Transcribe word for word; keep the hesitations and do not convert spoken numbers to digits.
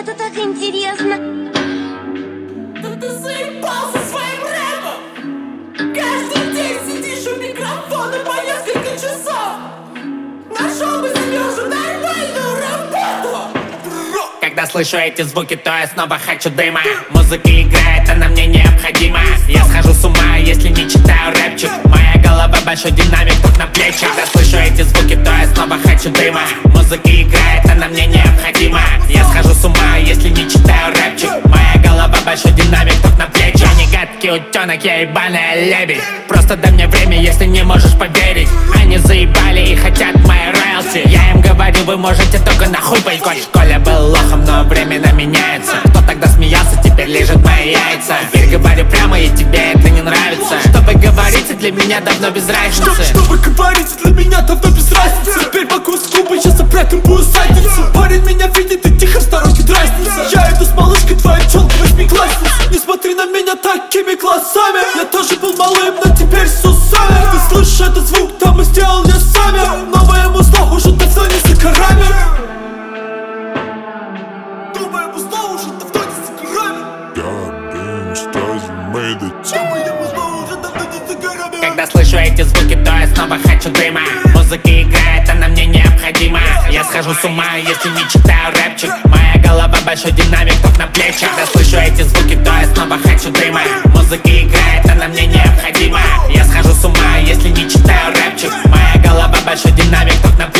Это так интересно. Да ты заебал со своим рэпом. Каждый день сидишь у микрофона по несколько часов. Нашел бы себе уже нормальную работу. Когда слышу эти звуки, то я снова хочу дыма. Музыка играет, она мне необходима. Я схожу с ума, если не читаю рэпчик. Моя голова большой динамик, тут на плечах. Когда слышу эти звуки, то я снова хочу дыма. Музыка играет, она мне необходима. Я схожу с ума, если не читаю рэпчик. Моя голова большой динамик, тут на плечах. Я не гадкий утенок, я ебаная лебедь. Просто дай мне время, если не можешь поверить. Они заебали и хотят мои роялти. Я им говорю, вы можете только нахуй пойти. В школе был лохом, но временно меняется. Кто тогда смеялся, теперь лежит мои яйца. Теперь говорю прямо, и тебе это не нравится. Что вы говорите, для меня давно без разницы. Что, что вы говорите, для меня давно без разницы. Теперь могу с клуба, сейчас опрятым буду задницу. Парень меня видит и тихо в сторонке дразнится. Я иду с малышкой, твоя челка восьмиклассница. Не смотри на меня такими глазами. Я тоже был малым, но теперь с усами. Ты слышишь этот звук, да мы сделали сами. Но моему зло уже давно не за горами. Моему зло уже давно не за горами. Goddamn stars made it. Моему зло уже давно не за горами. Когда слышу эти звуки, то я снова хочу дыма. Музыка играет, она мне необходима. Я схожу с ума, если не читаю рэпчик. Моя голова большой динамик, тут на плечах. Когда слышу эти звуки, то я снова хочу дыма. Музыка играет, она мне необходима. Я схожу с ума, если не читаю рэпчик. Моя голова большой динамик, тут на плечах.